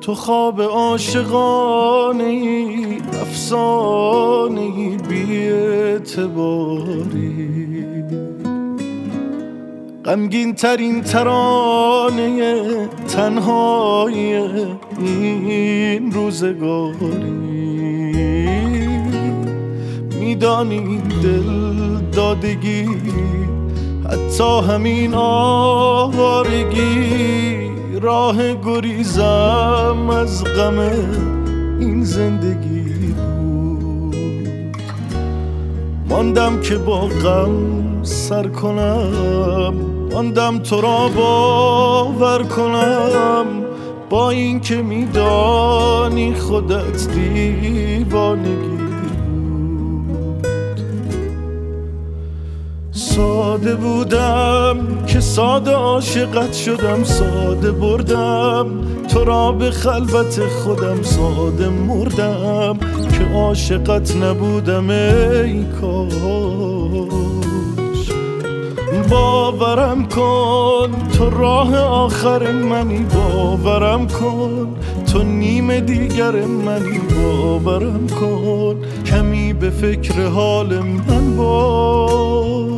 تو خواب عاشقانه ای، افسانه ای، بی اعتباری، غمگین ترین ترانه تنهایی این روزگاری. میدانی دل دادگی، حتی همین آوارگی، راه گریزم از غم این زندگی بود. ماندم که با غم سر کنم، ماندم تو را باور کنم، با این که میدانی خودت دیوانگی. ساده بودم که ساده عاشقت شدم، ساده بردم تو را به خلوت خودم، ساده مردم که عاشقت نبودم ای کاش. باورم کن تو راه آخر منی، باورم کن تو نیم دیگر منی، باورم کن کمی به فکر حال من باش.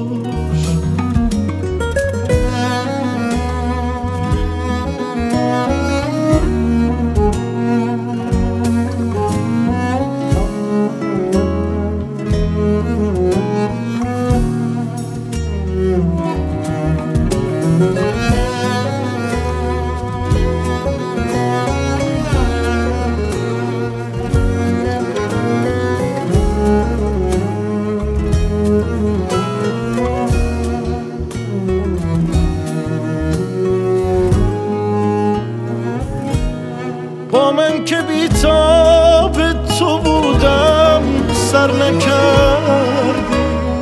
با من که بی‌تاب تو بودم سر نکردی،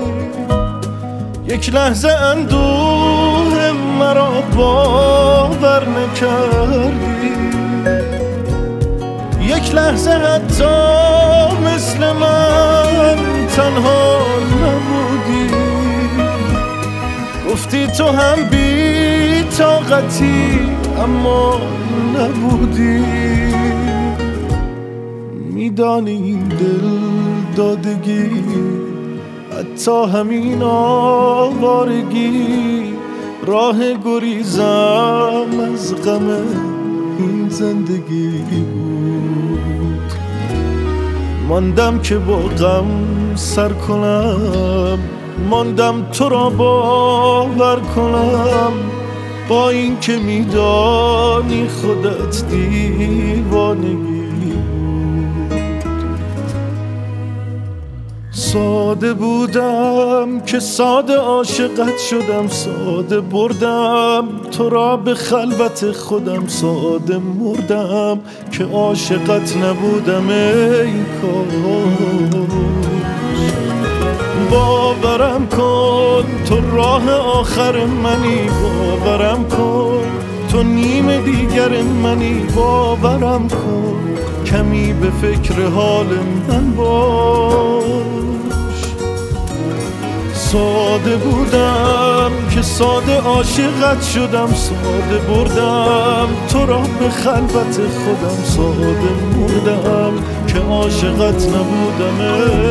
یک لحظه اندوه مرا باور نکردی، یک لحظه حتی مثل من تنها نبودی. گفتی تو هم بی طاقتی اما نبودی. میدانی این دل دادگی، حتی همین آوارگی، راه گریزم از غم این زندگی بود. ماندم که با غم سر کنم، ماندم تو را باور کنم، با این که میدانی خودت دیوانگی. ساده بودم که ساده عاشقت شدم، ساده بردم تو را به خلوت خودم، ساده مردم که عاشقت نبودم ای کاش. باورم کن تو راه آخر منی، باورم کن تو نیم دیگر منی، باورم کن کمی به فکر حال من باش. ساده بودم که ساده عاشقت شدم، ساده بردم تو را به خلوت خودم، ساده مردم که عاشقت نبودم.